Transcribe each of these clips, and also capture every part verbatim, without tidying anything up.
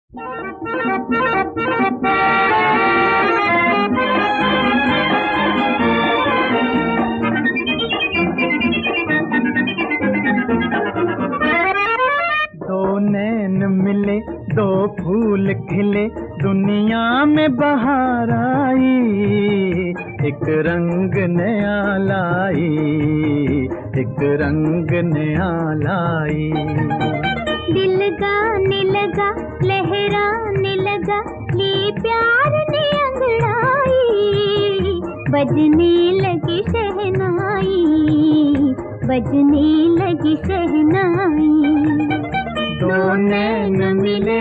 दो नैन मिले, दो फूल खिले, दुनिया में बहार आई, एक रंग नया लाई, एक रंग नया लाई। दिल गाने लगा, लहराने लगा, ये प्यार ने अंगड़ाई, बजने लगी शहनाई, बजने लगी शहनाई। दो नैन मिले,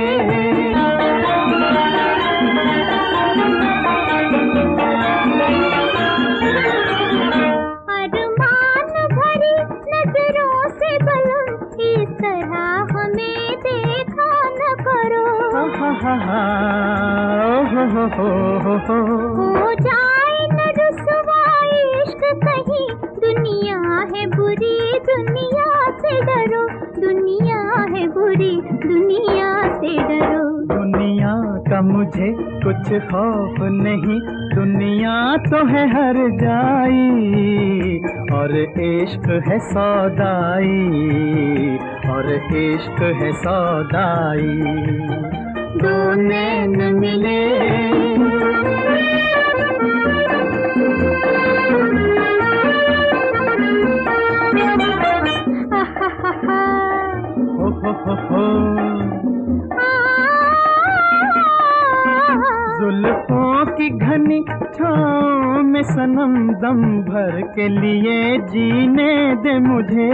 अरमान भरी नजरों से बलम, इस तरह हमें देखा न करो। हा हा हा, हो हो हो हो, हो जाए न रुसवाई इश्क कहीं, दुनिया है बुरी, दुनिया से डरो, दुनिया है बुरी, दुनिया से डरो। दुनिया का मुझे कुछ खौफ नहीं, दुनिया तो है हर जाई, और इश्क है सौदाई, और इश्क है सौदाई। दो नैन मिले, हो हो हो हो, जुल्फों की घनी छाँव में सनम दम भर के लिए जीने दे मुझे,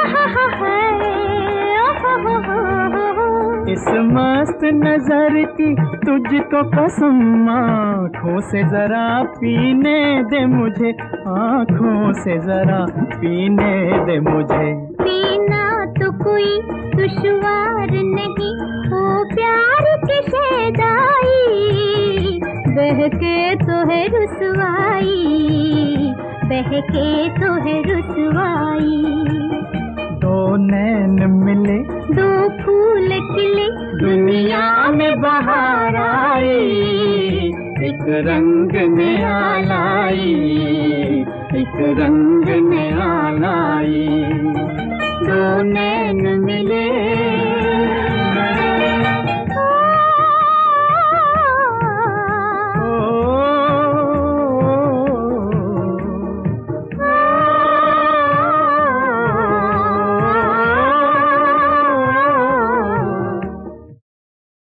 इस मस्त नजर की तुझको कसम, आँखों से जरा पीने दे मुझे, आँखों से जरा पीने दे मुझे। पीना तो कोई दुश्वार नहीं, हो प्यार की शहदाई, बहके तो है रुसवाई, बहके तो है रुसवाई। दो नैन मिले, दो फूल खिले, दुनिया में बहार आई, एक रंग नया लाई, एक रंग नया लाई। दो नैन मिले।